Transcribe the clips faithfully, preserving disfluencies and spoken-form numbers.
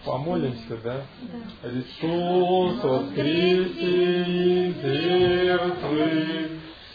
Помолимся, да? Да. Христос воскресе из мертвых,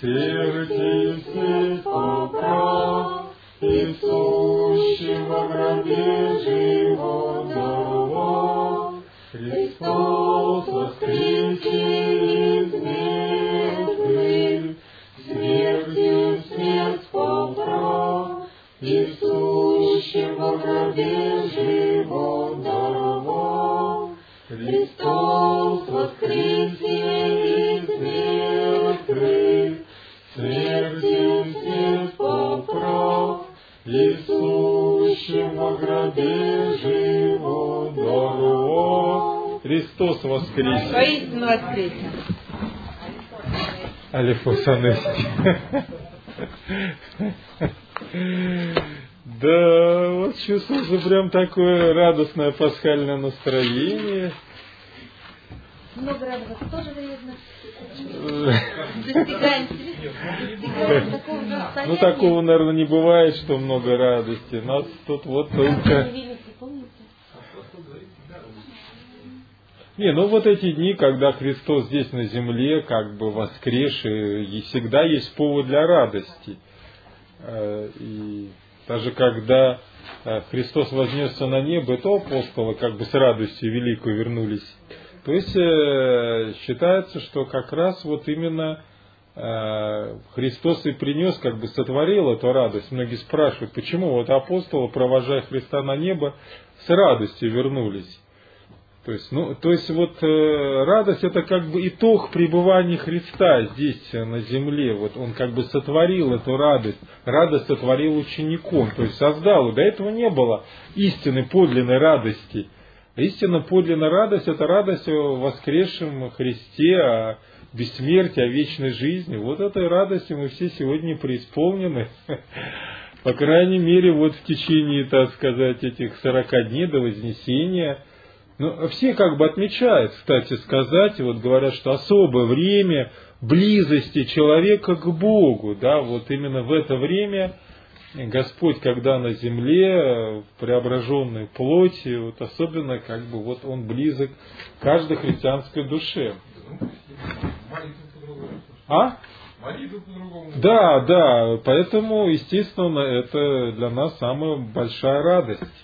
сердце поправ, и сущим во гробе живот даровал. Христос воскресе из мертвых, смертью смерть поправ, и сущим во гробе живот даровал. Христос воскресе из мертвых, смертью смерть поправ, и сущим во гробе живот даровал. Христос воскресе! Воистину воскресе! Алифос Анести. Да, вот чувствуется прям такое радостное пасхальное настроение. Много радоваться тоже вредно. Достигаем, достигаем такого состояния. Ну, такого, наверное, не бывает, что много радости. Нас тут вот только... Не, ну вот эти дни, когда Христос здесь на земле, как бы воскресший, и всегда есть повод для радости. И даже когда Христос вознесся на небо, то апостолы как бы с радостью великой вернулись. То есть считается, что как раз вот именно Христос и принес, как бы сотворил эту радость. Многие спрашивают, почему вот апостолы, провожая Христа на небо, с радостью вернулись. То есть, ну, то есть вот э, радость — это как бы итог пребывания Христа здесь на земле. Вот он как бы сотворил эту радость. Радость сотворил учеником, то есть создал. До этого не было истинной подлинной радости. Истинно подлинная радость — это радость о воскресшем Христе, о бессмертии, о вечной жизни. Вот этой радостью мы все сегодня преисполнены. По крайней мере, вот в течение, так сказать, этих сорока дней до Вознесения. Ну, все как бы отмечают, кстати сказать, вот говорят, что особое время близости человека к Богу, да, вот именно в это время Господь, когда на земле, в преображенной плоти, вот особенно как бы вот Он близок каждой христианской душе. А? Да, да, поэтому, естественно, это для нас самая большая радость.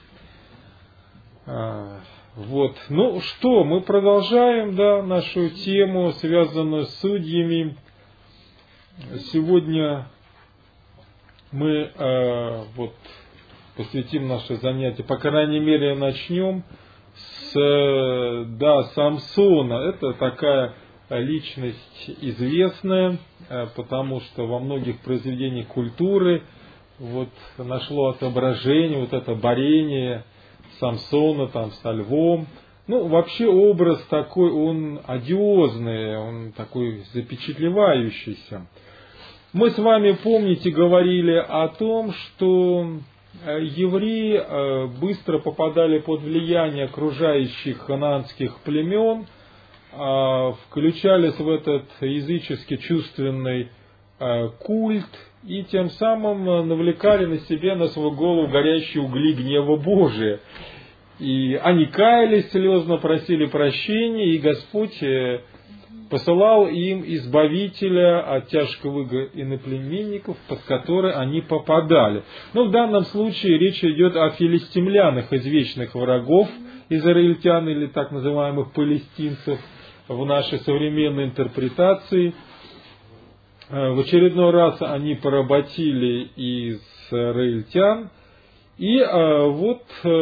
Вот. Ну что, мы продолжаем, да, нашу тему, связанную с судьями. Сегодня мы э, вот, посвятим наше занятие, по крайней мере, начнем с да, Самсона. Это такая личность известная, э, потому что во многих произведениях культуры вот, нашло отображение, вот это борение Самсона там со львом. Ну, вообще образ такой, он одиозный, он такой запечатлевающийся. Мы с вами, помните, говорили о том, что евреи быстро попадали под влияние окружающих ханаанских племен, включались в этот языческий чувственный культ и тем самым навлекали на себя, на свою голову горящие угли гнева Божия. И они каялись, слезно просили прощения, и Господь посылал им избавителя от тяжкого ига иноплеменников, под которые они попадали. Но в данном случае речь идет о филистимлянах, извечных врагов израильтян или так называемых палестинцев в нашей современной интерпретации. В очередной раз они поработили израильтян, и вот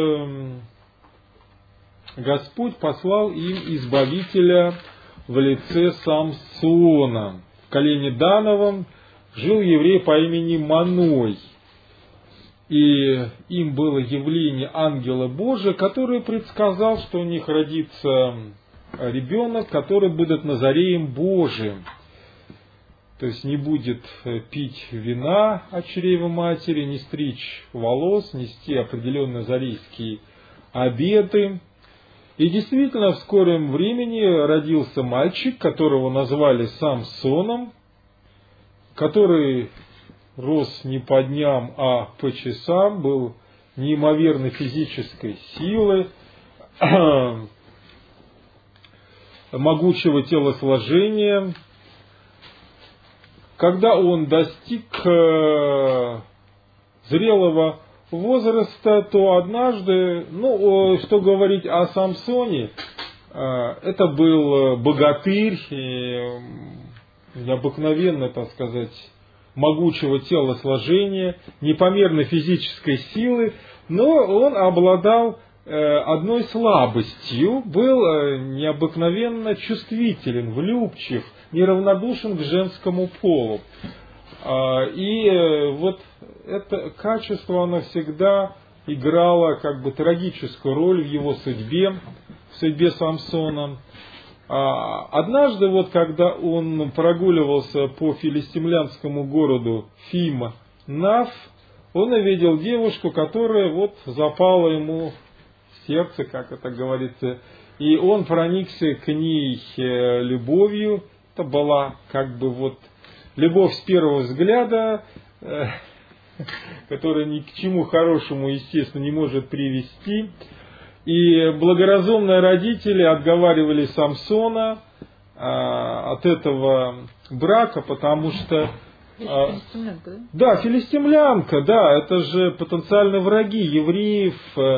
Господь послал им избавителя в лице Самсона. В колене Дановом жил еврей по имени Маной, и им было явление ангела Божия, который предсказал, что у них родится ребенок, который будет Назареем Божиим. То есть не будет пить вина от чрева матери, не стричь волос, нести определенные назарейские обеты. И действительно, в скором времени родился мальчик, которого назвали Самсоном, который рос не по дням, а по часам, был неимоверной физической силы, могучего телосложения. Когда он достиг зрелого возраста, то однажды, ну, что говорить о Самсоне, это был богатырь, необыкновенно, так сказать, могучего телосложения, непомерной физической силы, но он обладал одной слабостью, был необыкновенно чувствителен, влюбчив, неравнодушен к женскому полу. И вот это качество, оно всегда играло как бы трагическую роль в его судьбе, в судьбе Самсона. Однажды, вот, когда он прогуливался по филистимлянскому городу Фим-Нав, он увидел девушку, которая вот запала ему в сердце, как это говорится, и он проникся к ней любовью. Это была как бы вот любовь с первого взгляда, которая ни к чему хорошему, естественно, не может привести. И благоразумные родители отговаривали Самсона а, от этого брака, потому что... А, филистимлянка, да? Да, филистимлянка, да, это же потенциальные враги евреев.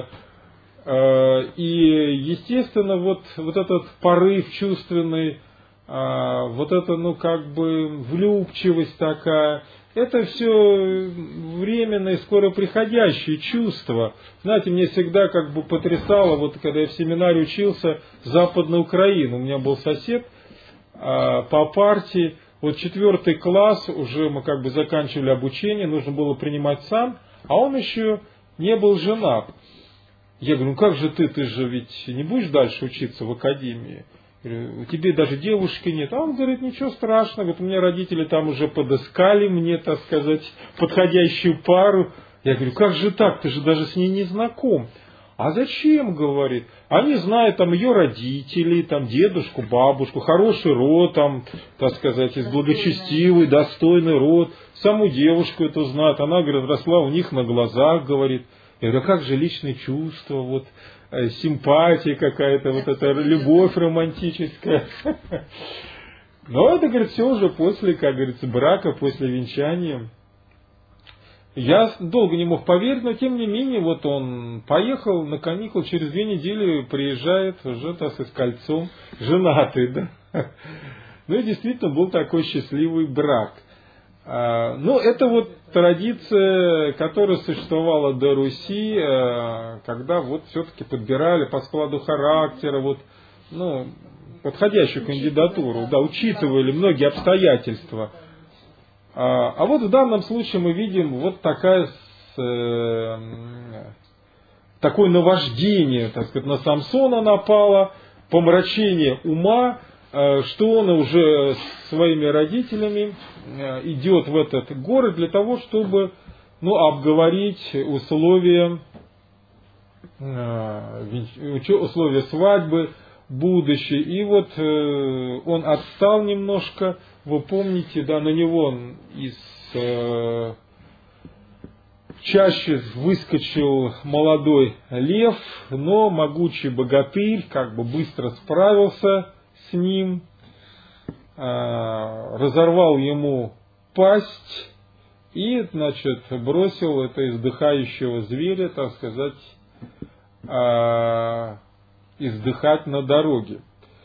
А, и, естественно, вот, вот этот порыв чувственный, а, вот это, ну, как бы влюбчивость такая, это все временные, скоро приходящие чувства. Знаете, мне всегда как бы потрясало, вот когда я в семинаре учился, Западная Украина. У меня был сосед а, по партии, вот четвертый класс, уже мы как бы заканчивали обучение, нужно было принимать сан, а он еще не был женат. Я говорю, ну как же ты, ты же ведь не будешь дальше учиться в академии? У тебя даже девушки нет. А он говорит, ничего страшного. Вот у меня родители там уже подыскали мне, так сказать, подходящую пару. Я говорю, как же так? Ты же даже с ней не знаком. А зачем, говорит? Они знают там ее родителей, там дедушку, бабушку, хороший род, там, так сказать, из благочестивый, достойный род. Саму девушку эту знают. Она, говорит, росла у них на глазах, говорит. Я говорю, а как же личные чувства, вот, симпатия какая-то, вот эта любовь романтическая. Но это, говорит, все уже после, как говорится, брака, после венчания. Я долго не мог поверить, но тем не менее, вот он поехал на каникулы, через две недели приезжает уже, так сказать, с кольцом, женатый, да. Ну и действительно был такой счастливый брак. Ну, это вот традиция, которая существовала до Руси, когда вот все-таки подбирали по складу характера, вот, ну, подходящую кандидатуру, да, учитывали многие обстоятельства. А вот в данном случае мы видим вот такая, такое наваждение, так сказать, на Самсона напало, помрачение ума, что он уже с своими родителями идет в этот город для того, чтобы, ну, обговорить условия, условия свадьбы будущей. И вот он отстал немножко, вы помните, да, на него из чаще выскочил молодой лев, но могучий богатырь как бы быстро справился с ним, разорвал ему пасть и, значит, бросил это издыхающего зверя, так сказать, издыхать на дороге.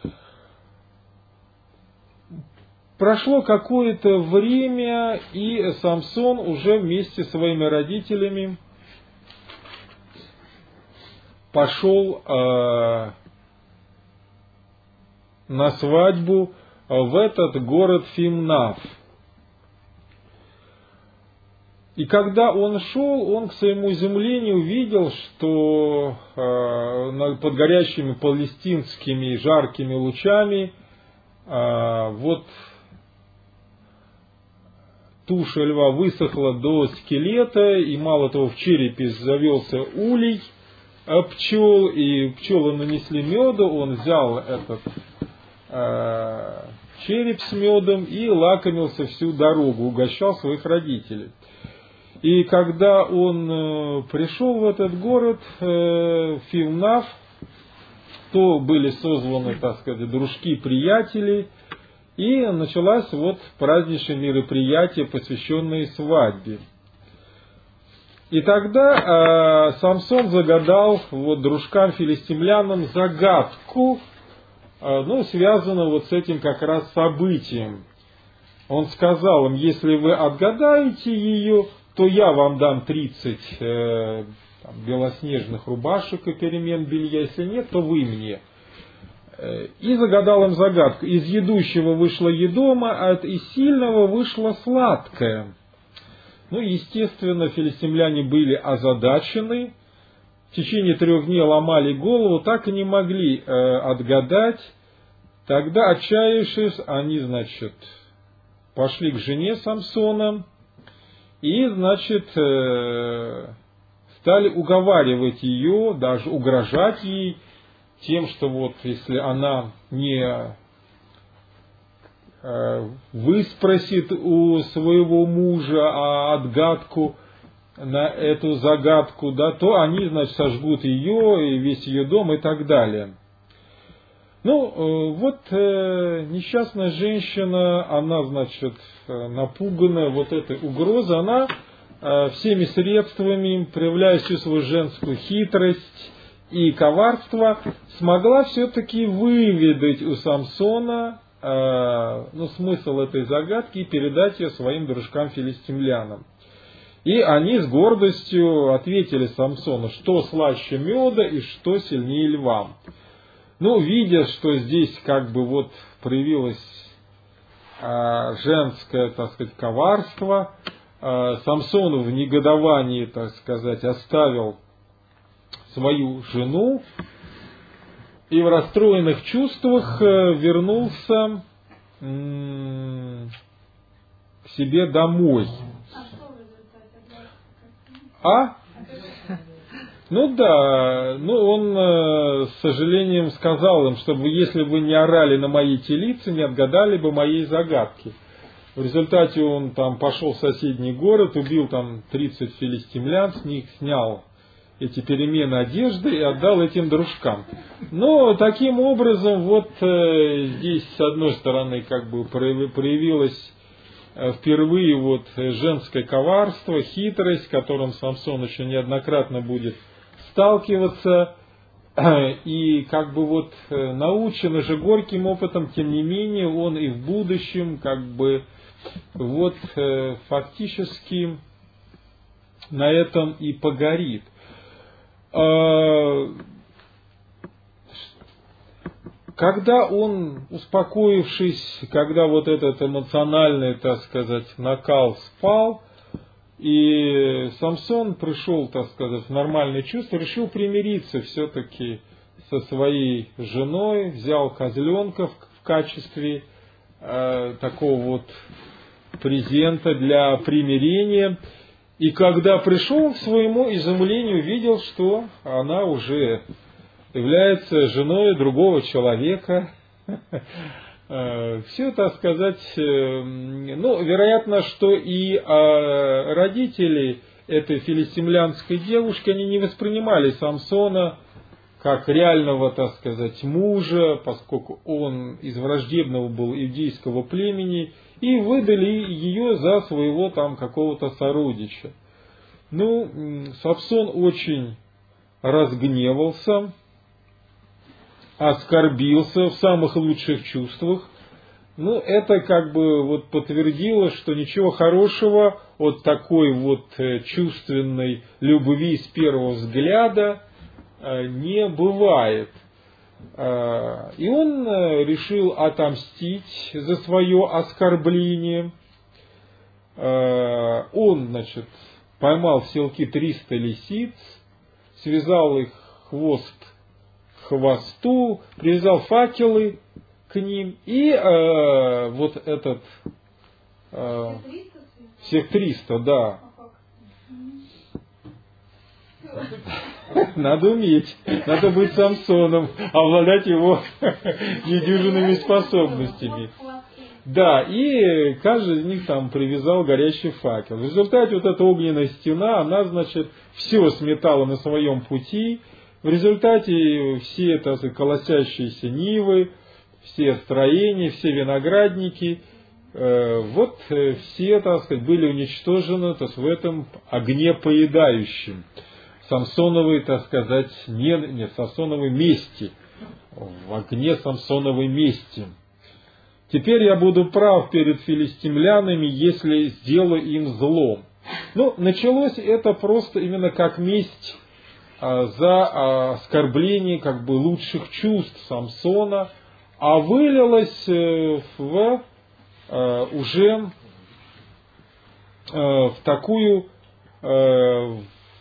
Прошло какое-то время, и Самсон уже вместе со своими родителями пошел э, на свадьбу в этот город Фим-Нав. И когда он шел, он к своему изумлению увидел, что э, под горящими палестинскими жаркими лучами э, вот туша льва высохла до скелета, и мало того, в черепе завелся улей пчел, и пчелы нанесли меду, он взял этот э, череп с медом и лакомился всю дорогу, угощал своих родителей. И когда он э, пришел в этот город, э, Фим-Нав, то были созваны, так сказать, дружки, приятели, и началось вот праздничное мероприятие, посвященное свадьбе. И тогда э, Самсон загадал вот дружкам-филистимлянам загадку, э, ну, связанную вот с этим как раз событием. Он сказал им: если вы отгадаете ее, то я вам дам тридцать э, там, белоснежных рубашек и перемен белья, если нет, то вы мне. И загадал им загадку: из едущего вышло едомо, а из сильного вышло сладкое. Ну, естественно, филистимляне были озадачены, в течение трех дней ломали голову, так и не могли э, отгадать. Тогда, отчаявшись, они, значит, пошли к жене Самсона и, значит, э, стали уговаривать ее, даже угрожать ей тем, что вот если она не выспросит у своего мужа отгадку на эту загадку, да, то они, значит, сожгут ее и весь ее дом и так далее. Ну, вот э, несчастная женщина, она, значит, напуганная вот этой угрозой, она э, всеми средствами, проявляя всю свою женскую хитрость и коварство, смогла все-таки выведать у Самсона э, ну, смысл этой загадки и передать ее своим дружкам-филистимлянам. И они с гордостью ответили Самсону, что слаще меда и что сильнее льва. Ну, видя, что здесь как бы вот проявилось э, женское, так сказать, коварство, э, Самсон в негодовании, так сказать, оставил свою жену и в расстроенных чувствах э, вернулся м- к себе домой. А? Ну да, ну он э, с сожалением сказал им, чтобы если бы не орали на моей телице, не отгадали бы моей загадки. В результате он там пошел в соседний город, убил там тридцать филистимлян, с них снял эти перемены одежды и отдал этим дружкам. Но таким образом вот э, здесь с одной стороны как бы проявилось э, впервые вот женское коварство, хитрость, с которым Самсон еще неоднократно будет сталкиваться, и как бы вот научен уже горьким опытом, тем не менее он и в будущем как бы вот фактически на этом и погорит. Когда он, успокоившись, когда вот этот эмоциональный, так сказать, накал спал, и Самсон пришел, так сказать, в нормальное чувство, решил примириться все-таки со своей женой, взял козленка в, в качестве э, такого вот презента для примирения. И когда пришел, к своему изумлению увидел, что она уже является женой другого человека. Все, так сказать, ну, вероятно, что и родители этой филистимлянской девушки, они не воспринимали Самсона как реального, так сказать, мужа, поскольку он из враждебного был иудейского племени, и выдали ее за своего там какого-то сородича. Ну, Самсон очень разгневался, оскорбился в самых лучших чувствах. Ну, это как бы вот подтвердило, что ничего хорошего от такой вот чувственной любви с первого взгляда не бывает. И он решил отомстить за свое оскорбление. Он, значит, поймал в селки триста лисиц, связал их хвост к хвосту, привязал факелы к ним, и э, вот этот... Э, всех триста, да. Надо уметь, надо быть Самсоном, обладать его недюжинными способностями. Да, и каждый из них там привязал горящий факел. В результате вот эта огненная стена, она, значит, все сметала на своем пути, В результате все, так сказать, колосящиеся нивы, все строения, все виноградники, вот все, так сказать, были уничтожены, то есть в этом огне поедающем, Самсоновой, так сказать, не, не Самсоновой мести, в огне Самсоновой мести. Теперь я буду прав перед филистимлянами, если сделаю им зло. Ну, началось это просто именно как месть а, за а, оскорбление как бы лучших чувств Самсона, а вылилось э, в э, уже э, в такую э,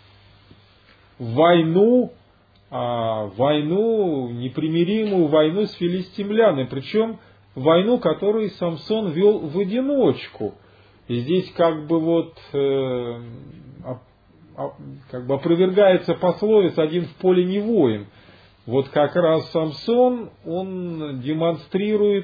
войну, э, войну, непримиримую войну с филистимлянами, причем войну, которую Самсон вел в одиночку. И здесь как бы вот э, как бы опровергается пословица «один в поле не воин». Вот как раз Самсон, он демонстрирует...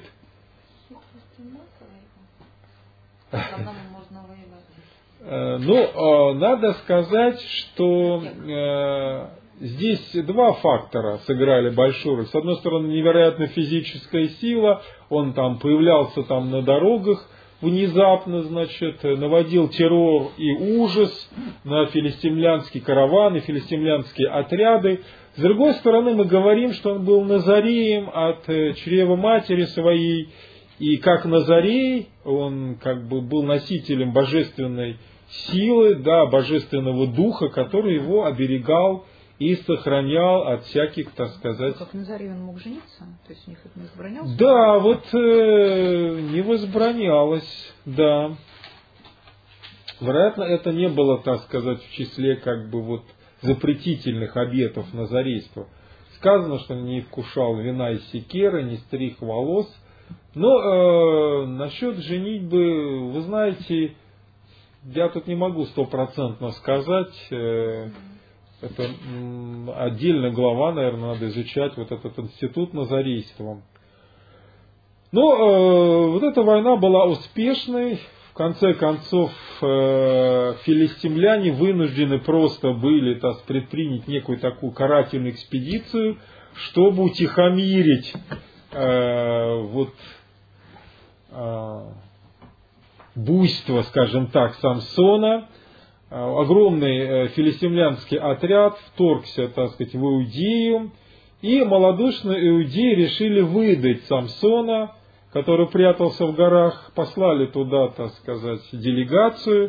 Ну, надо сказать, что э, здесь два фактора сыграли большую роль. С одной стороны, невероятная физическая сила, он там появлялся там на дорогах внезапно, значит, наводил террор и ужас на филистимлянские караваны, филистимлянские отряды. С другой стороны, мы говорим, что он был Назареем от чрева матери своей, и как Назарей, он как бы был носителем божественной силы, да, божественного духа, который его оберегал и сохранял от всяких, так сказать... Как Назарей он мог жениться? То есть у них это не возбранялось? Да, вот э, не возбранялось, да. Вероятно, это не было, так сказать, в числе как бы вот запретительных обетов назарейства. Сказано, что не вкушал вина и секеры, не стриг волос. Но э, насчет женитьбы, вы знаете, я тут не могу стопроцентно сказать. Э, это м, отдельная глава, наверное, надо изучать вот этот институт назарейства. Но э, вот эта война была успешной. В конце концов, э, филистимляне вынуждены просто были, так, предпринять некую такую карательную экспедицию, чтобы утихомирить э, вот, э, буйство, скажем так, Самсона. Э, огромный э, филистимлянский отряд вторгся, так сказать, в Иудею, и малодушные иудеи решили выдать Самсона, который прятался в горах, послали туда, так сказать, делегацию.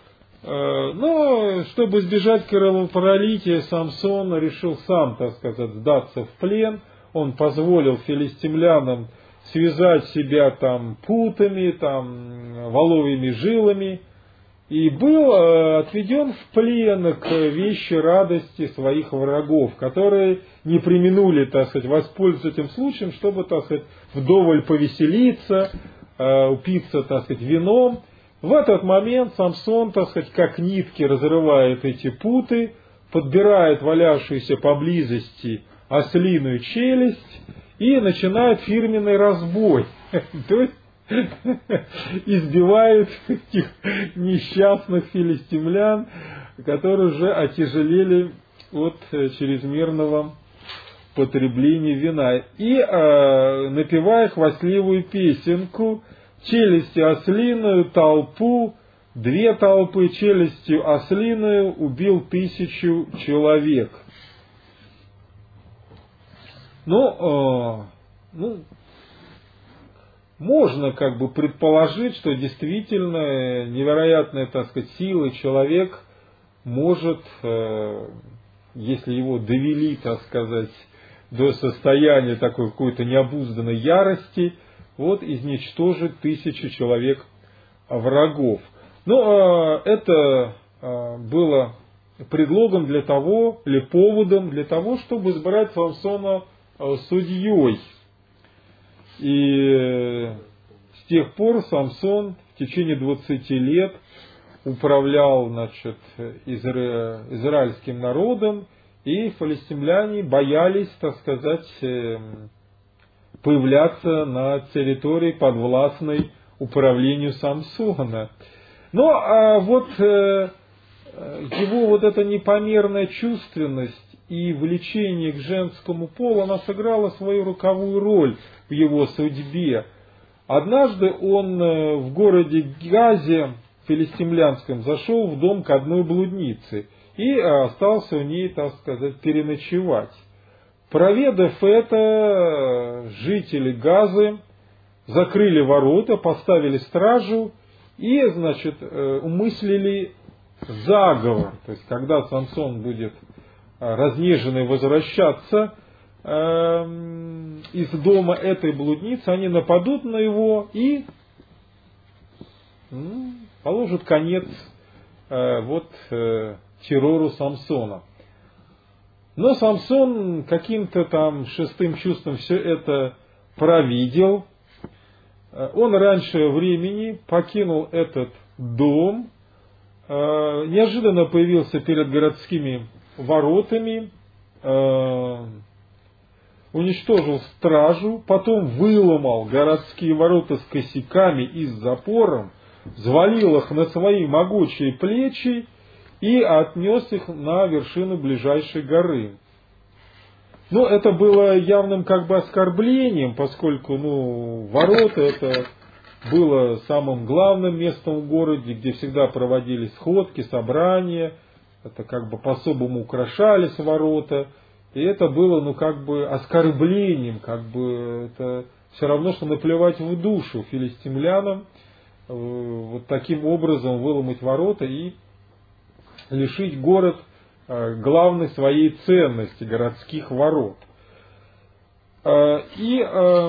Но, чтобы избежать кровопролития, Самсон решил сам, так сказать, сдаться в плен. Он позволил филистимлянам связать себя там путами, там, воловьими жилами, и был отведен в плен к вещи радости своих врагов, которые не преминули, так сказать, воспользоваться этим случаем, чтобы, так сказать, вдоволь повеселиться, упиться, так сказать, вином. В этот момент Самсон, так сказать, как нитки разрывает эти путы, подбирает валявшуюся поблизости ослиную челюсть и начинает фирменный разбой. То есть избивают этих несчастных филистимлян, которые уже отяжелели от чрезмерного потребления вина. И э, напевая хвастливую песенку: челюстью ослиную толпу, две толпы челюстью ослиную убил тысячу человек. Ну, э, ну можно как бы предположить, что действительно невероятная, так сказать, сила человек может, если его довели, так сказать, до состояния такой какой-то необузданной ярости, вот изничтожить тысячи человек врагов. Но это было предлогом для того, или поводом для того, чтобы избрать Самсона судьей. И с тех пор Самсон в течение двадцати лет управлял, значит, изра... израильским народом, и филистимляне боялись, так сказать, появляться на территории, подвластной управлению Самсона. Но а вот его вот эта непомерная чувственность и влечение к женскому полу, она сыграла свою роковую роль в его судьбе. Однажды он в городе Газе, филистимлянском, зашел в дом к одной блуднице и остался у ней, так сказать, переночевать. Проведав это, жители Газы закрыли ворота, поставили стражу и, значит, умыслили заговор. То есть, когда Самсон будет разнеженный возвращаться из дома этой блудницы, они нападут на него и ну, положат конец вот террору Самсона. Но Самсон каким-то там шестым чувством все это провидел. Он раньше времени покинул этот дом, неожиданно появился перед городскими воротами, уничтожил стражу, потом выломал городские ворота с косяками и с запором, взвалил их на свои могучие плечи и отнес их на вершину ближайшей горы. Ну, это было явным как бы оскорблением, поскольку, ну, ворота это было самым главным местом в городе, где всегда проводились сходки, собрания, это как бы по-особому украшались ворота, и это было, ну, как бы оскорблением, как бы это все равно, что наплевать в душу филистимлянам, вот таким образом выломать ворота и лишить город главной своей ценности, городских ворот. И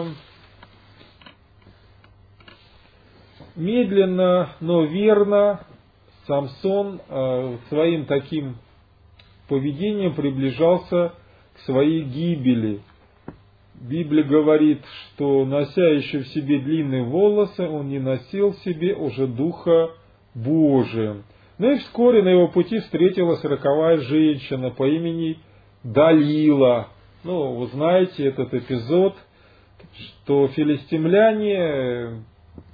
медленно, но верно Самсон своим таким поведением приближался к своей гибели. Библия говорит, что нося еще в себе длинные волосы, он не носил в себе уже Духа Божия. Ну и вскоре на его пути встретилась роковая женщина по имени Далила. Ну, вы знаете этот эпизод, что филистимляне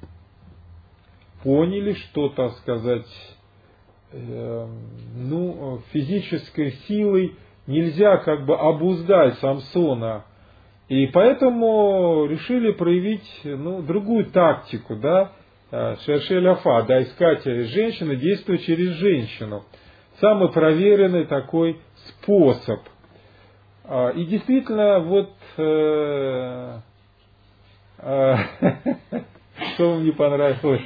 поняли, что, так сказать, э, ну, физической силой нельзя как бы обуздать Самсона. И поэтому решили проявить, ну, другую тактику, да, шершеляфа, да, искать женщину, действовать через женщину. Самый проверенный такой способ. И действительно, вот, э, э, что вам не понравилось?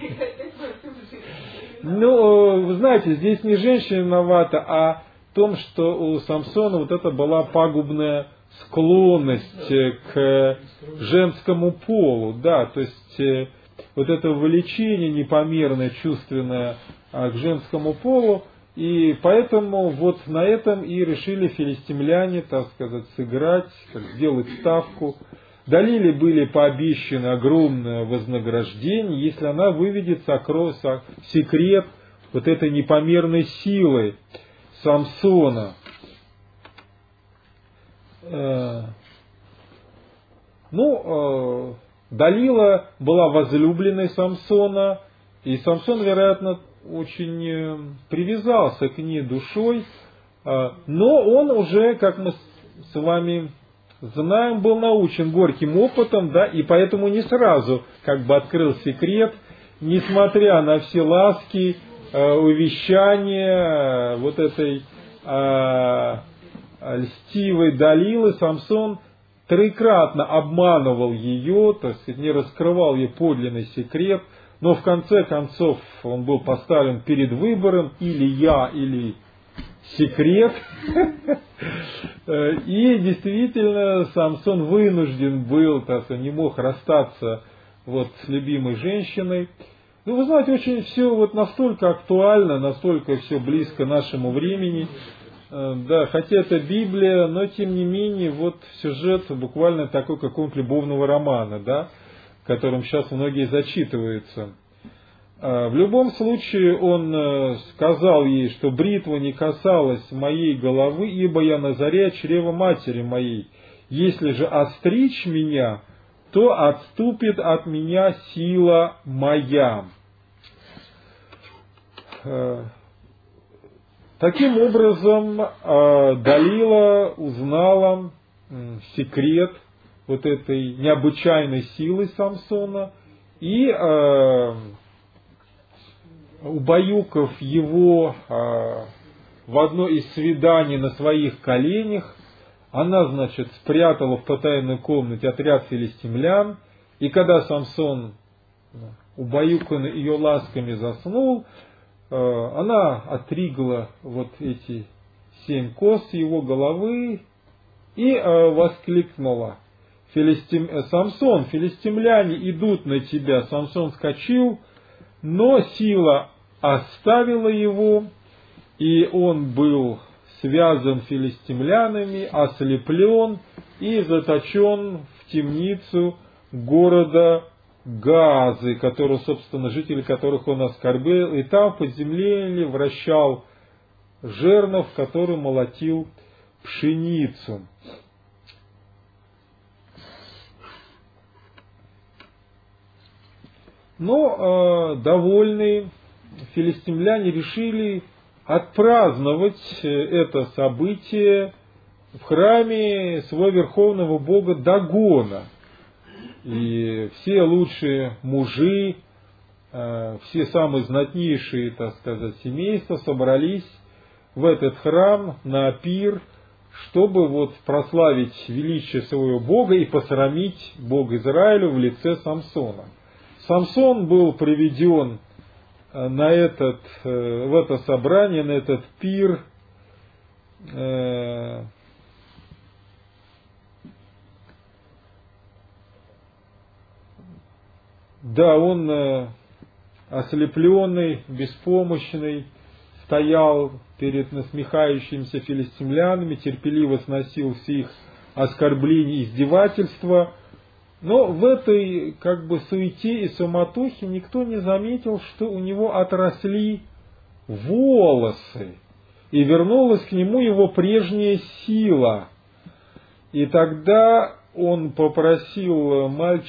Ну, вы знаете, здесь не женщина виновата, а в том, что у Самсона вот это была пагубная склонность к женскому полу, да, то есть вот это влечение непомерное, чувственное к женскому полу, и поэтому вот на этом и решили филистимляне, так сказать, сыграть, как сделать ставку. Далиле были пообещаны огромное вознаграждение, если она выведет секрет вот этой непомерной силы Самсона. Ну, Далила была возлюбленной Самсона, и Самсон, вероятно, очень привязался к ней душой, но он уже, как мы с вами знаем, был научен горьким опытом, да, и поэтому не сразу как бы открыл секрет, несмотря на все ласки, увещания вот этой льстивой Далилы, Самсон троекратно обманывал ее, так сказать, не раскрывал ей подлинный секрет, но в конце концов он был поставлен перед выбором: или я, или секрет. И действительно Самсон вынужден был, так сказать, не мог расстаться вот с любимой женщиной. Ну, вы знаете, очень все вот настолько актуально, настолько все близко нашему времени. Да, хотя это Библия, но тем не менее, вот сюжет буквально такой какого-нибудь любовного романа, да, которым сейчас многие зачитываются. В любом случае, он сказал ей, что бритва не касалась моей головы, ибо я на заре чрева матери моей. Если же остричь меня, то отступит от меня сила моя. Таким образом, Далила узнала секрет вот этой необычайной силы Самсона, и убаюкав его в одно из свиданий на своих коленях, она, значит, спрятала в потайной комнате отряд филистимлян, и когда Самсон, убаюканный ее ласками, заснул, она отригла вот эти семь кос с его головы и воскликнула: Филистим... «Самсон, филистимляне идут на тебя!» Самсон вскочил, но сила оставила его, и он был связан филистимлянами, ослеплен и заточен в темницу города Газы, который, собственно, жители которых он оскорбил, и там в подземелье вращал жернов, который молотил пшеницу. Но э, довольные филистимляне решили отпраздновать это событие в храме своего верховного бога Дагона. И все лучшие мужи, э, все самые знатнейшие, так сказать, семейства собрались в этот храм на пир, чтобы вот прославить величие своего бога и посрамить бога Израиля в лице Самсона. Самсон был приведен на этот, в это собрание, на этот пир, э, да, он э, ослепленный, беспомощный, стоял перед насмехающимися филистимлянами, терпеливо сносил все их оскорбления и издевательства. Но в этой как бы суете и суматохе никто не заметил, что у него отросли волосы, и вернулась к нему его прежняя сила. И тогда он попросил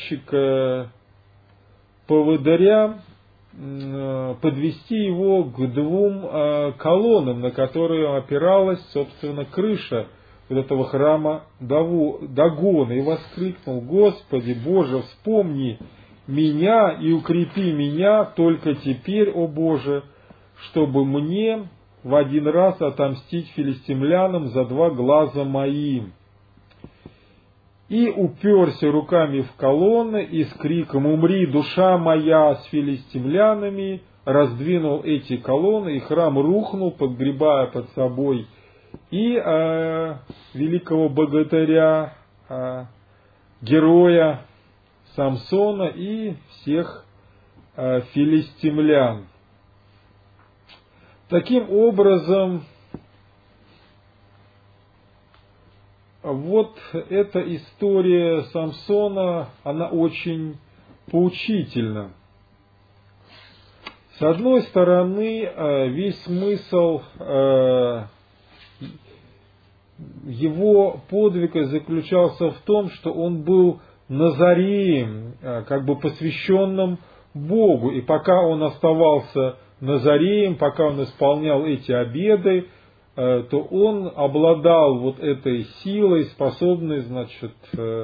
мальчика-поводыря подвести его к двум колоннам, на которые опиралась, собственно, крыша этого храма Дагона, и воскликнул: «Господи Боже, вспомни меня и укрепи меня только теперь, о Боже, чтобы мне в один раз отомстить филистимлянам за два глаза мои». И уперся руками в колонны и с криком: «Умри, душа моя!» с филистимлянами раздвинул эти колонны, и храм рухнул, подгребая под собой и э, великого богатыря, э, героя Самсона и всех э, филистимлян. Таким образом, вот эта история Самсона, она очень поучительна. С одной стороны, весь смысл его подвига заключался в том, что он был назареем, как бы посвященным Богу. И пока он оставался назареем, пока он исполнял эти обеты, то он обладал вот этой силой, способной, значит,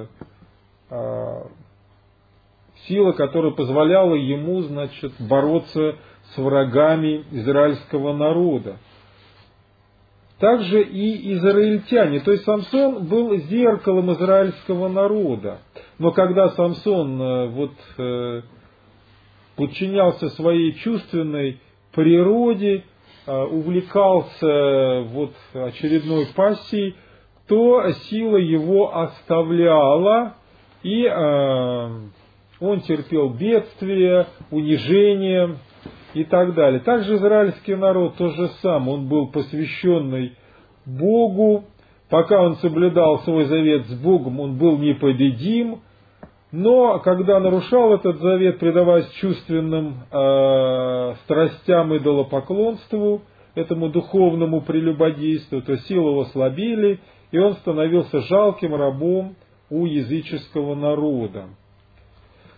сила, которая позволяла ему, значит, бороться с врагами израильского народа. Также и израильтяне, то есть Самсон был зеркалом израильского народа. Но когда Самсон вот подчинялся своей чувственной природе, увлекался вот очередной пассией, то сила его оставляла, и он терпел бедствия, унижение и так далее. Также израильский народ то же самое. Он был посвященный Богу. Пока он соблюдал свой завет с Богом, он был непобедим. Но когда нарушал этот завет, предаваясь чувственным э, страстям и идолопоклонству, этому духовному прелюбодейству, то силы его слабели, и он становился жалким рабом у языческого народа.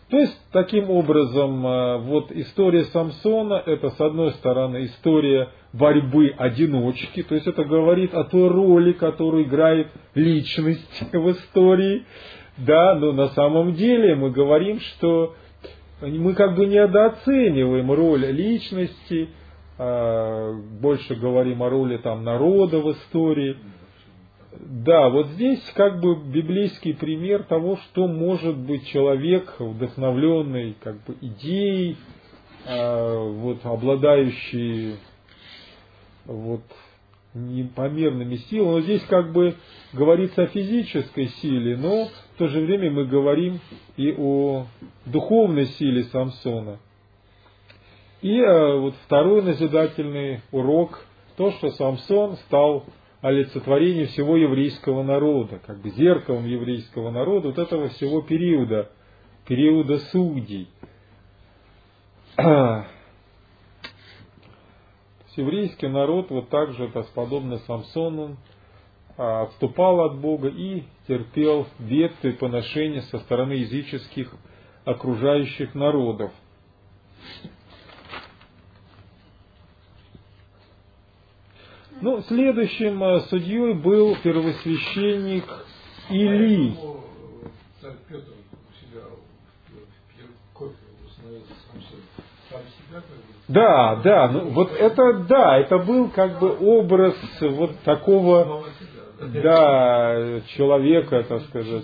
То есть, таким образом, вот история Самсона, это, с одной стороны, история борьбы одиночки, то есть это говорит о той роли, которую играет личность в истории, да, но на самом деле мы говорим, что мы как бы недооцениваем роль личности, больше говорим о роли там народа в истории. Да, вот здесь как бы библейский пример того, что может быть человек, вдохновленный как бы идеей, вот, обладающий вот непомерными силами. Но здесь как бы говорится о физической силе, но в то же время мы говорим и о духовной силе Самсона. И вот второй назидательный урок, то, что Самсон стал олицетворением всего еврейского народа, как бы зеркалом еврейского народа, вот этого всего периода, периода судей. Еврейский народ вот так же, это подобно Самсону, отступал от Бога и терпел бедствия и поношения со стороны языческих окружающих народов. Ну, следующим судьей был первосвященник Илий. Царь Петр у себя в кофе установил Самсон. Сам себя как бы... Да, да, ну вот это, да, это был как бы образ вот такого, да, человека, так сказать.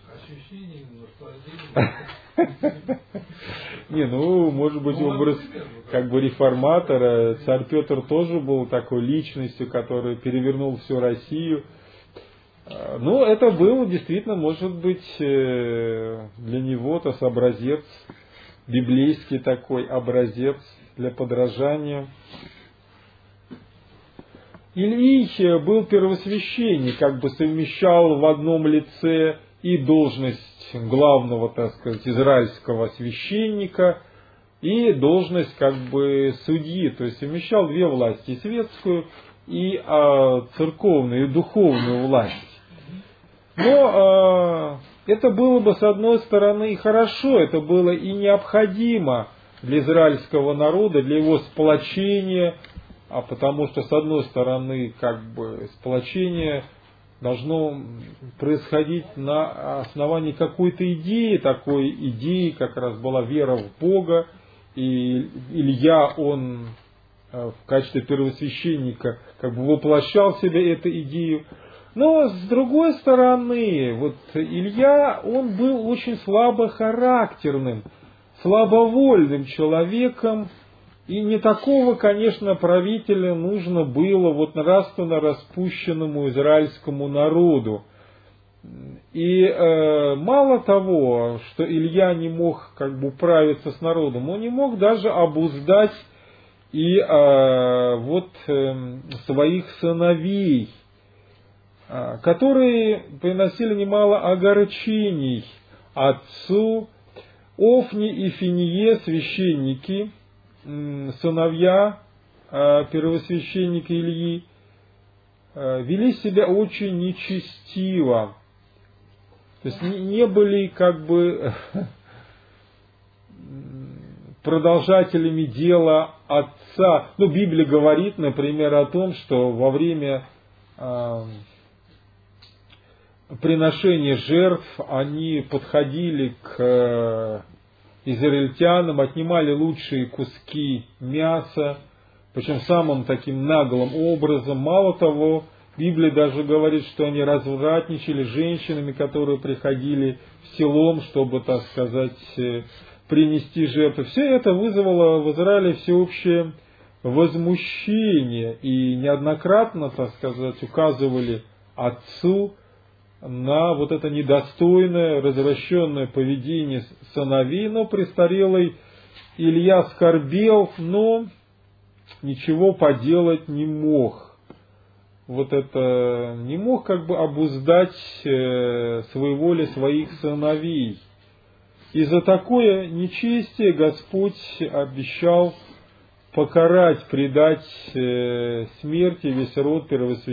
Не, ну, может быть, образ как бы реформатора. Царь Петр тоже был такой личностью, который перевернул всю Россию. Ну, это был действительно, может быть, для него-то образец, библейский такой образец для подражания. Илий был первосвященник, как бы совмещал в одном лице и должность главного, так сказать, израильского священника, и должность как бы судьи, то есть совмещал две власти, и светскую, и а, церковную, и духовную власть. Но а, это было бы, с одной стороны, и хорошо, это было и необходимо для израильского народа, для его сплочения, а потому что, с одной стороны, как бы сплочение должно происходить на основании какой-то идеи, такой идеи как раз была вера в Бога, и Илья, он в качестве первосвященника как бы воплощал в себе эту идею. Но с другой стороны, вот Илья, он был очень слабохарактерным, слабовольным человеком, и не такого, конечно, правителя нужно было вот нравственно распущенному израильскому народу. И э, мало того, что Илья не мог как бы управиться с народом, он не мог даже обуздать и э, вот э, своих сыновей, э, которые приносили немало огорчений отцу. Офни и Финие, священники, сыновья первосвященника Ильи, вели себя очень нечестиво. То есть не были как бы продолжателями дела отца. Ну, Библия говорит, например, о том, что во время приношения жертв они подходили к израильтянам, отнимали лучшие куски мяса, причем самым таким наглым образом. Мало того, Библия даже говорит, что они развратничали женщинами, которые приходили в селом, чтобы, так сказать, принести жертву. Все это вызвало в Израиле всеобщее возмущение, и неоднократно, так сказать, указывали отцу на вот это недостойное, развращенное поведение сыновей. Но престарелый Илья скорбел, но ничего поделать не мог. Вот это не мог как бы обуздать своеволие своих сыновей. И за такое нечестие Господь обещал покарать, предать смерти весь род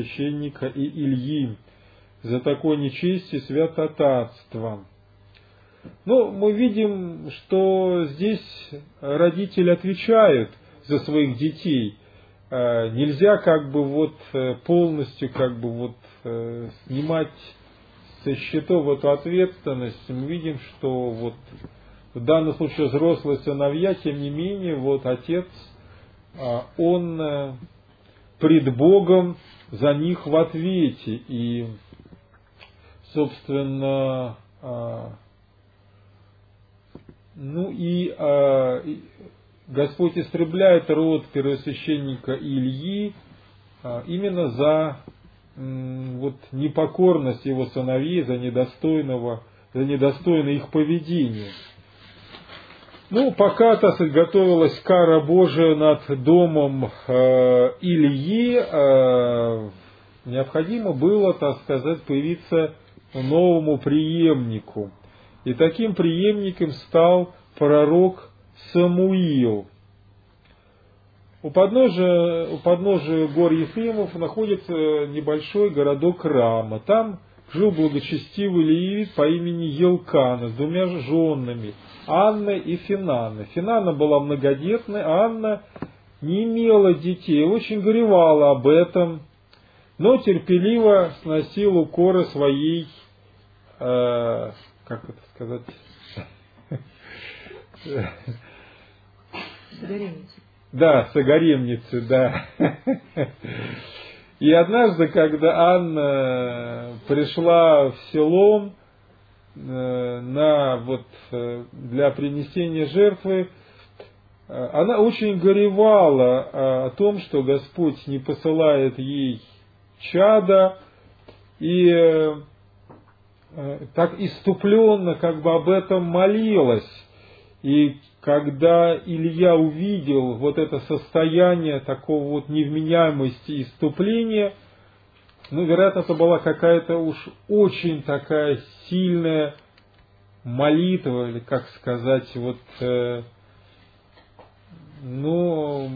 первосвященника и Ильи. За такое нечестие святотатство. Но мы видим, что здесь родители отвечают за своих детей. Нельзя как бы вот полностью как бы вот снимать со счетов эту ответственность. Мы видим, что вот в данном случае взрослые сыновья, тем не менее, вот отец, он пред Богом за них в ответе. И, собственно, ну и Господь истребляет род первосвященника Ильи именно за вот непокорность его сыновей, за недостойного, за недостойное их поведение. Ну, пока, так сказать, готовилась кара Божия над домом э, Ильи, э, необходимо было, так сказать, появиться новому преемнику. И таким преемником стал пророк Самуил. У подножия, у подножия гор Ефремов находится небольшой городок Рама. Там жил благочестивый левит по имени Елкана с двумя женами, Анной и Финанной. Финанна была многодетной, а Анна не имела детей, очень горевала об этом, но терпеливо сносила укоры своей, э, как это сказать, Сагаремницы. Да, сагаремницы, да. И однажды, когда Анна пришла в село на, вот, для принесения жертвы, она очень горевала о том, что Господь не посылает ей чада, и так иступленно как бы об этом молилась. И когда Илья увидел вот это состояние такого вот невменяемости и иступления, ну, вероятно, это была какая-то уж очень такая сильная молитва, или, как сказать, вот, э, ну,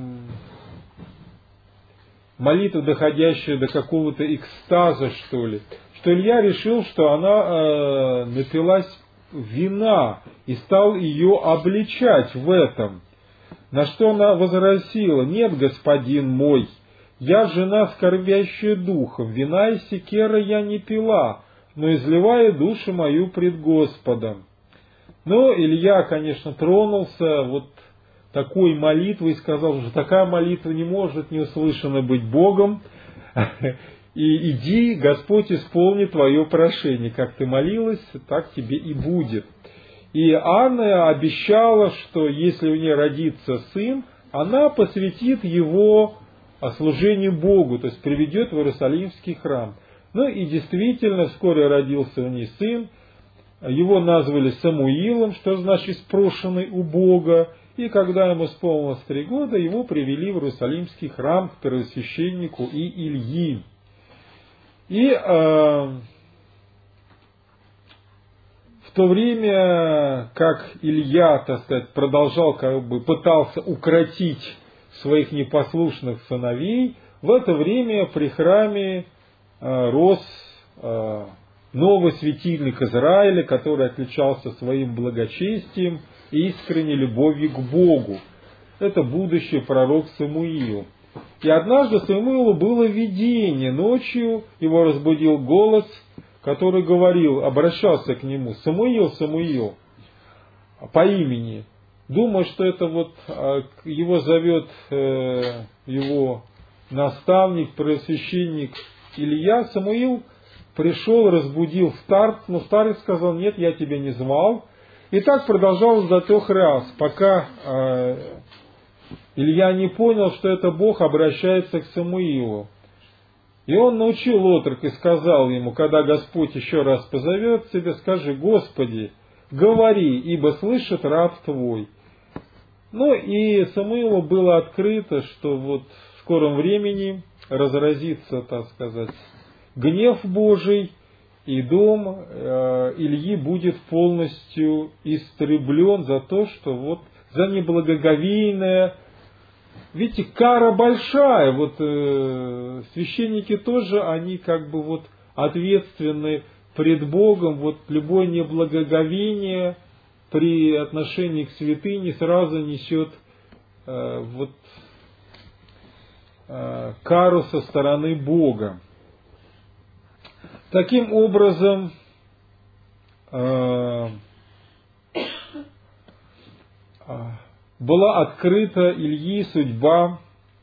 молитва, доходящая до какого-то экстаза, что ли, что Илья решил, что она э, напилась вина и стал ее обличать в этом. На что она возразила: «Нет, господин мой, я жена, скорбящая духом, вина и секера я не пила, но изливая душу мою пред Господом». Но Илья, конечно, тронулся вот такой молитвой и сказал, что такая молитва не может не услышана быть Богом. И иди, Господь исполнит твое прошение. Как ты молилась, так тебе и будет. И Анна обещала, что если у нее родится сын, она посвятит его служению Богу, то есть приведет в Иерусалимский храм. Ну и действительно, вскоре родился у нее сын. Его назвали Самуилом, что значит спрошенный у Бога. И когда ему исполнилось три года, его привели в Иерусалимский храм к первосвященнику и Ильи. И э, в то время, как Илья, так сказать, продолжал, как бы пытался укротить своих непослушных сыновей, в это время при храме э, рос э, новый светильник Израиля, который отличался своим благочестием и искренней любовью к Богу. Это будущий пророк Самуил. И однажды Самуилу было видение. Ночью его разбудил голос, который говорил, обращался к нему: «Самуил, Самуил», по имени. Думая, что это вот его зовет его наставник, первосвященник Илья, Самуил пришел, разбудил старца, но старец сказал: «Нет, я тебя не звал». И так продолжалось до трех раз, пока Илья не понял, что это Бог обращается к Самуилу. И он научил отрока и сказал ему: когда Господь еще раз позовет тебя, скажи: «Господи, говори, ибо слышит раб твой». Ну и Самуилу было открыто, что вот в скором времени разразится, так сказать, гнев Божий, и дом э, Ильи будет полностью истреблен за то, что вот за неблагоговейное. Видите, кара большая. Вот э, священники тоже, они как бы вот ответственны пред Богом, вот любое неблагоговение при отношении к святыне сразу несет э, вот, э, кару со стороны Бога. Таким образом, э, была открыта Ильи судьба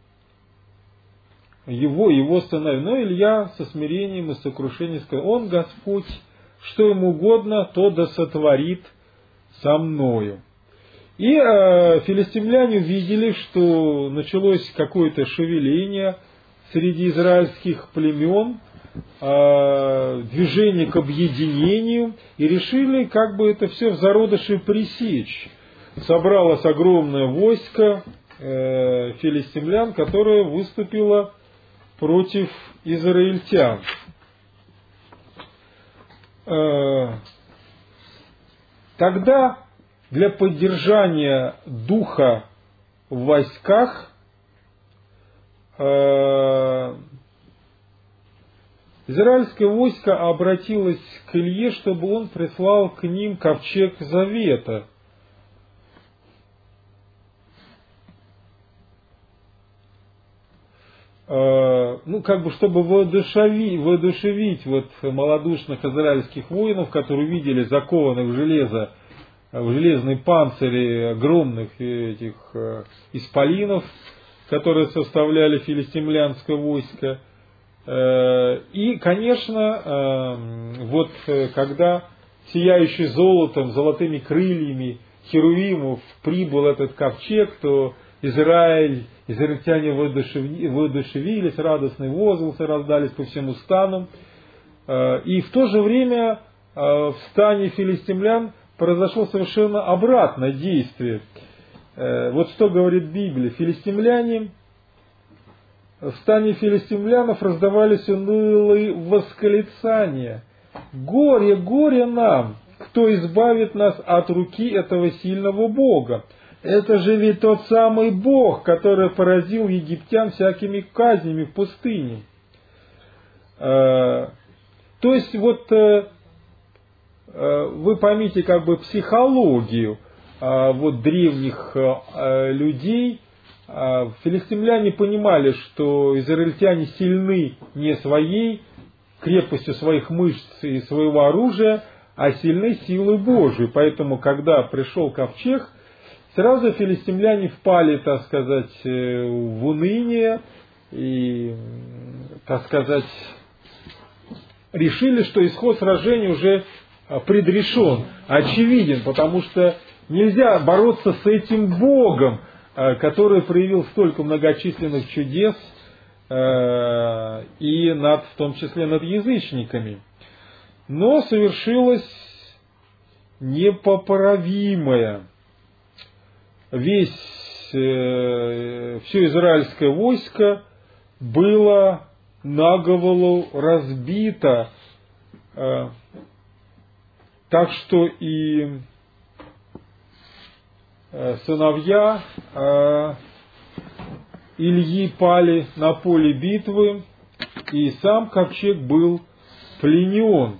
его, его сыновей. Но Илья со смирением и сокрушением сказал: «Он, Господь, что ему угодно, то да сотворит со мною». И э, филистимляне увидели, что началось какое-то шевеление среди израильских племен, э, движение к объединению, и решили как бы это все в зародыше пресечь. Собралось огромное войско э, филистимлян, которое выступило против израильтян. Э, тогда для поддержания духа в войсках э, израильское войско обратилось к Илье, чтобы он прислал к ним ковчег завета. Ну, как бы, чтобы воодушевить, воодушевить вот малодушных израильских воинов, которые видели закованных в железо, в железной панцире огромных этих исполинов, которые составляли филистимлянское войско. И, конечно, вот когда сияющий золотом, золотыми крыльями херувимов прибыл этот ковчег, то Израиль, израильтяне воодушевились, радостные возгласы раздались по всему стану. И в то же время в стане филистимлян произошло совершенно обратное действие. Вот что говорит Библия. Филистимляне, в стане филистимлянов раздавались унылые восклицания: «Горе, горе нам! Кто избавит нас от руки этого сильного Бога? Это же ведь тот самый Бог, который поразил египтян всякими казнями в пустыне». То есть, вот вы поймите как бы психологию вот древних людей. Филистимляне понимали, что израильтяне сильны не своей крепостью своих мышц и своего оружия, а сильны силой Божией. Поэтому, когда пришел ковчег, сразу филистимляне впали, так сказать, в уныние и, так сказать, решили, что исход сражения уже предрешен, очевиден, потому что нельзя бороться с этим Богом, который проявил столько многочисленных чудес, и над, в том числе над язычниками. Но совершилось непоправимое. Весь, все израильское войско было наголову разбито, так что и сыновья Ильи пали на поле битвы, и сам ковчег был пленен.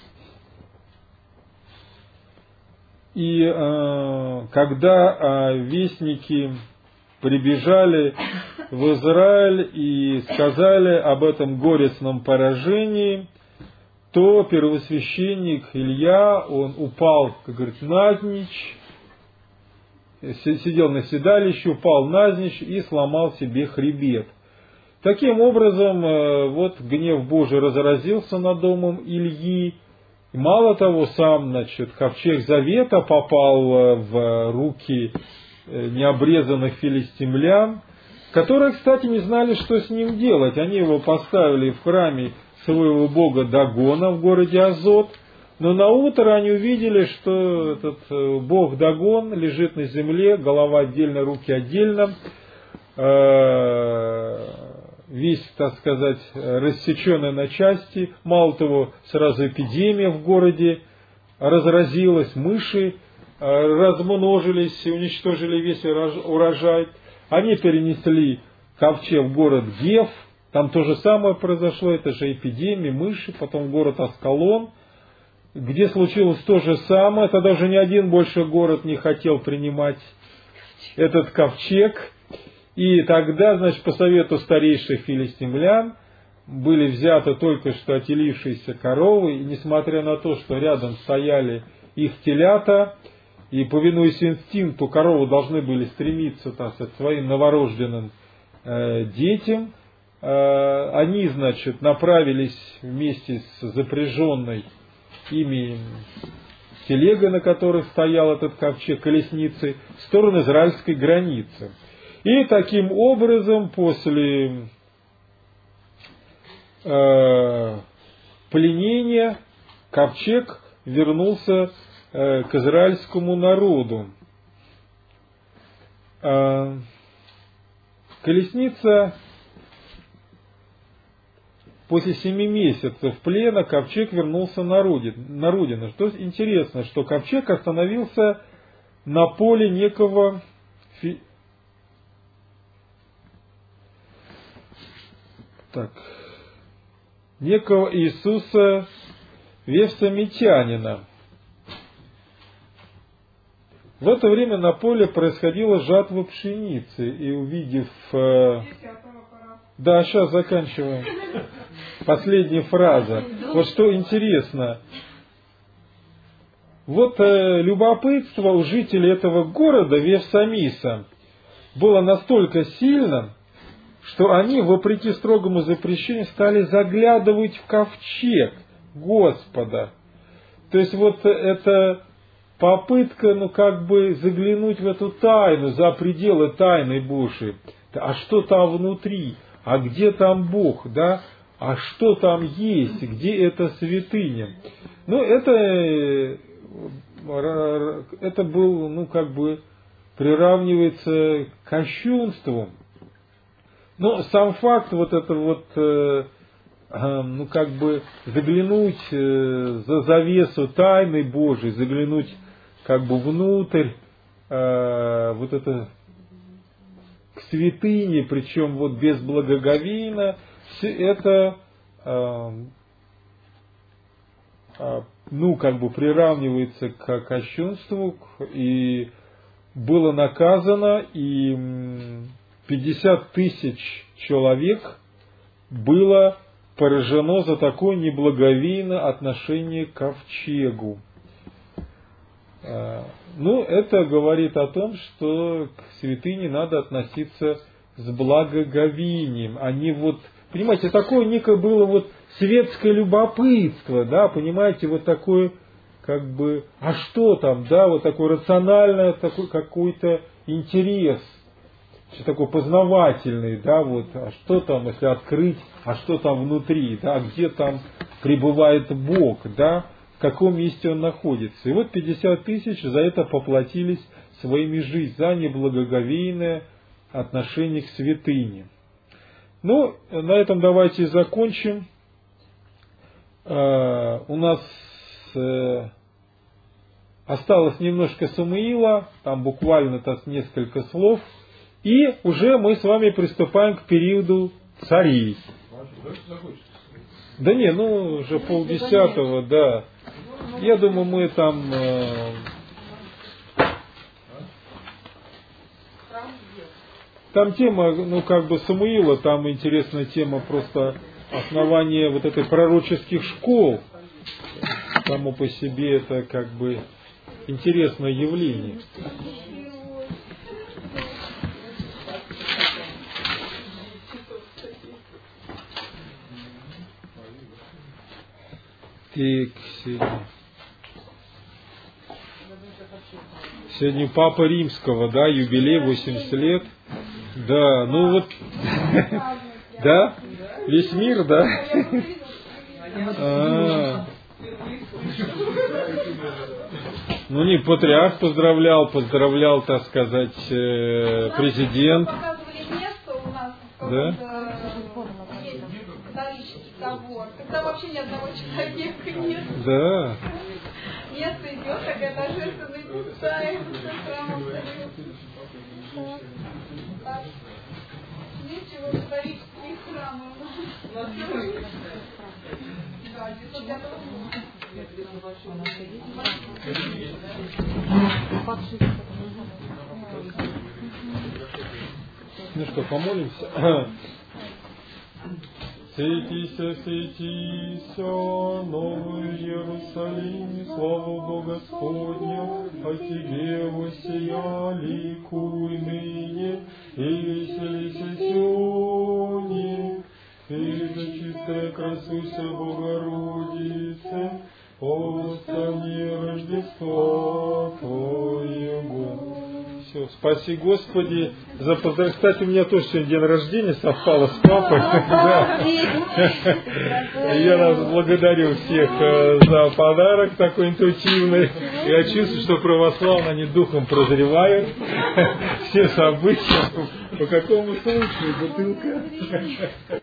И э, когда э, вестники прибежали в Израиль и сказали об этом горестном поражении, то первосвященник Илья, он упал, как говорит, навзничь, сидел на седалище, упал навзничь и сломал себе хребет. Таким образом, вот гнев Божий разразился над домом Ильи. И мало того, сам, значит, ковчег завета попал в руки необрезанных филистимлян, которые, кстати, не знали, что с ним делать. Они его поставили в храме своего бога Дагона в городе Азот. Но наутро они увидели, что этот бог Дагон лежит на земле, голова отдельно, руки отдельно, весь, так сказать, рассеченный на части. Мало того, сразу эпидемия в городе разразилась, мыши размножились и уничтожили весь урожай. Они перенесли ковчег в город Гев, там то же самое произошло, это же эпидемия, мыши, потом в город Аскалон. где случилось то же самое. Тогда уже ни один больше город не хотел принимать этот ковчег. И тогда, значит, по совету старейших филистимлян были взяты только что отелившиеся коровы, и несмотря на то, что рядом стояли их телята, и, повинуясь инстинкту, коровы должны были стремиться, так сказать, своим новорожденным э, детям, э, они, значит, направились вместе с запряженной ими телегой, на которой стоял этот ковчег, колесницы, в сторону израильской границы. И таким образом, после э, пленения, ковчег вернулся э, к израильскому народу. Э, колесница после семи месяцев плена, ковчег вернулся на родину. На родину. Что интересно, что ковчег остановился на поле некого фи... так, некого Иисуса Вевсомитянина. В это время на поле происходила жатва пшеницы, и увидев... Э... Да, сейчас заканчиваем. Последняя фраза. Вот что интересно. Вот э, любопытство у жителей этого города, Вевсамиса, было настолько сильным, что они, вопреки строгому запрещению, стали заглядывать в ковчег Господа. То есть вот это попытка, ну как бы заглянуть в эту тайну, за пределы тайны Божией. А что там внутри? А где там Бог? Да? А что там есть? Где эта святыня? Ну это, это был, ну как бы приравнивается к кощунству. Но сам факт вот это вот, э, э, ну как бы заглянуть э, за завесу тайны Божией, заглянуть как бы внутрь, э, вот это к святыне, причем вот без благоговейно, все это, э, э, ну как бы приравнивается к кощунству, и было наказано, и пятьдесят тысяч человек было поражено за такое неблаговейное отношение к ковчегу. Ну, это говорит о том, что к святыне надо относиться с благоговением, а не вот, понимаете, такое некое было вот светское любопытство, да, понимаете, вот такое, как бы, а что там, да, вот такое рациональное, такой какой-то интерес. Что такое познавательный, да, вот, а что там, если открыть, а что там внутри, да, где там пребывает Бог, да, в каком месте Он находится. И вот пятьдесят тысяч за это поплатились своими жизнями, за неблагоговейное отношение к святыне. Ну, на этом давайте и закончим. Uh, у нас uh, осталось немножко Самуила, там буквально-то несколько слов. И уже мы с вами приступаем к периоду царей. Да не, ну уже полдесятого, да. Я думаю, мы там... Э, там тема, ну как бы Самуила, там интересная тема просто основания вот этой пророческих школ. Само по себе это как бы интересное явление. И сегодня. сегодня Папа Римского, да, юбилей, восемьдесят лет. Да, ну вот, да, весь мир, да. А, ну не патриарх поздравлял, поздравлял, так сказать, президент. Да? Когда вообще ни одного человека нет. Да. Место идет, такая торжественная пустая, храмом стоит. Нечего творить в храмах. Да, девятьсот пятого года. Ну что, помолимся? Светися, светися, Новый Иерусалим, слава Бога Господня, о тебе воссияли ликуй ныне, и веселися сёне, и зачистая красуйся Богородице, остани Рождества Твоего. Все, спаси Господи за поздравление. Кстати, у меня тоже сегодня день рождения совпало с папой. Я вас благодарю всех за подарок такой интуитивный. Я чувствую, что православные они духом прозревают все события. По какому случаю бутылка?